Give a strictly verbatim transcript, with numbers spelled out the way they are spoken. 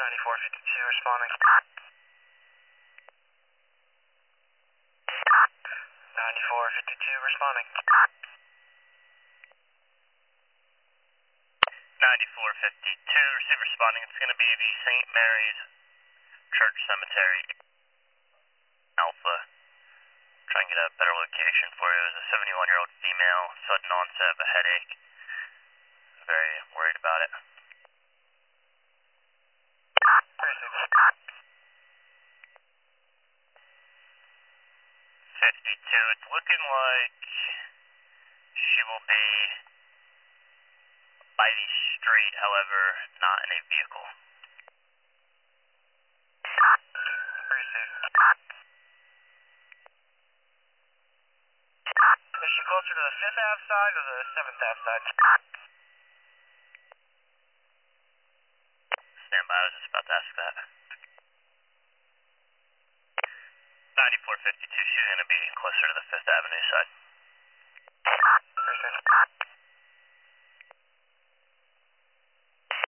ninety-four fifty-two responding. ninety-four fifty-two responding. ninety-four fifty-two, receive responding. It's going to be the Saint Mary's Church Cemetery, Alpha. Try and get a better location for you. It was a seventy-one-year-old female, sudden onset of a headache. Very worried about it. fifty-two, it's looking like she will be by the street, however, not in a vehicle. Is she closer to the fifth Ave side or the seventh Ave side? Stand by, I was just about to ask that. ninety-four fifty-two, she's going to be closer to the fifth Avenue side.